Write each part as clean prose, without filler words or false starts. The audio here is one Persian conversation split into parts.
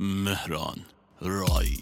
مهران رای.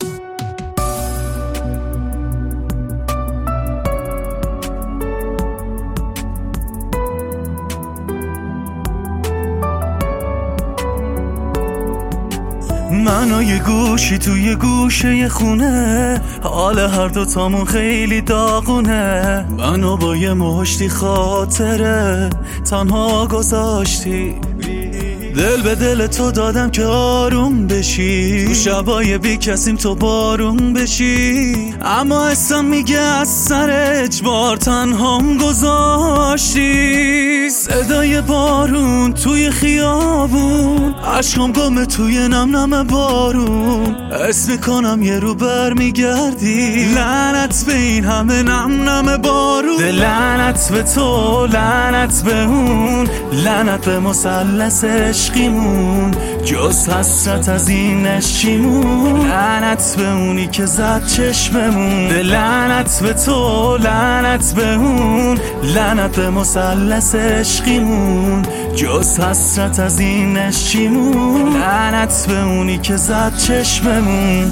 من و یه گوشی توی گوشه یه خونه، حال هر دوتامون خیلی داغونه. منو با یه مشتی خاطره تنها گذاشتی، دل به دل تو دادم که آروم بشی، تو شبای بی کسیم تو بارون بشی. اما اسم میگه از سر اجبار تنهام گذاشتی. صدای بارون توی خیابون، عشقم گمه توی نم نم بارون. اسم میکنم یه رو بر میگردی، لعنت به این همه نم نم بارون. لعنت به تو، لعنت به اون، لعنت به مثلث عشقیمون، جز حسرت از این چیمون. لعنت به اونی که زد چشممون. لعنت به تو، لعنت به اون، لعنت به مثلث عشقیمون، جز حسرت از این چیمون. لعنت به اونی که زد چشممون.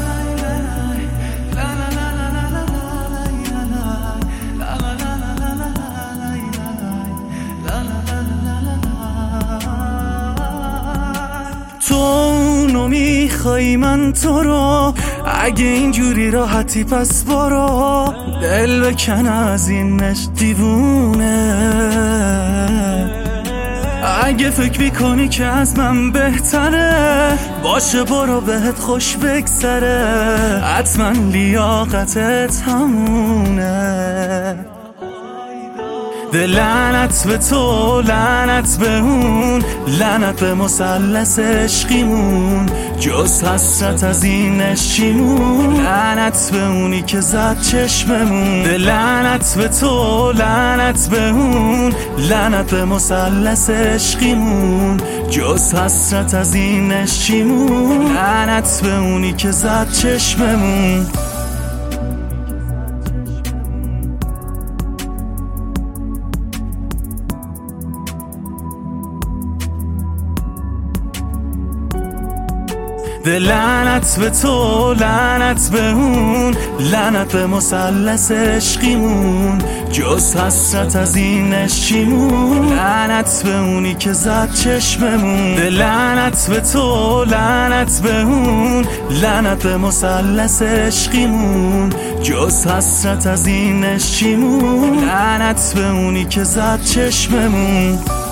تو اونو میخوای من تو رو، اگه اینجوری راحتی پس برو. دل بکن از اینش دیوونه، اگه فکر میکنی که از من بهتره، باشه برو بهت خوش بگذره، حتما لیاقتت همونه. لعنت به تو، لعنت به اون، لعنت به مثلث عشقیمون، جز حسرت از این چیمون. لعنت به اونی که زد چشممون. لعنت به تو، لعنت به اون، لعنت به مثلث عشقیمون، جز حسرت از این چیمون. لعنت به اونی که زد چشممون. لعنت به تو، لعنت به اون، لعنت به مثلث عشقیمون، جز حسرت از این چیمون. لعنت به اونی که زد چشممون. لعنت به تو، لعنت به اون، لعنت به مثلث عشقیمون، جز حسرت از این چیمون. لعنت به اونی که زد چشممون.